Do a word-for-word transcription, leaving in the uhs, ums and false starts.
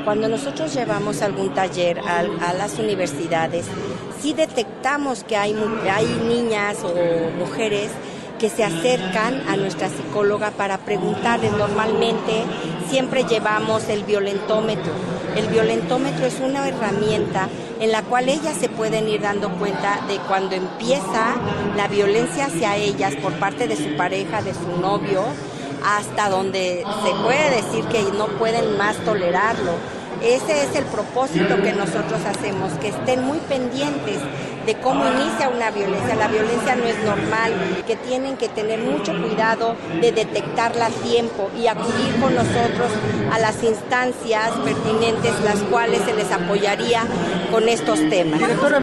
Cuando nosotros llevamos algún taller a, a las universidades, sí detectamos que hay, hay niñas o mujeres que se acercan a nuestra psicóloga para preguntarles. Normalmente siempre llevamos el violentómetro. El violentómetro es una herramienta en la cual ellas se pueden ir dando cuenta de cuando empieza la violencia hacia ellas por parte de su pareja, de su novio, hasta donde se puede decir que no pueden más tolerarlo. Ese es el propósito que nosotros hacemos, que estén muy pendientes de cómo inicia una violencia. La violencia no es normal, que tienen que tener mucho cuidado de detectarla a tiempo y acudir con nosotros a las instancias pertinentes, las cuales se les apoyaría con estos temas.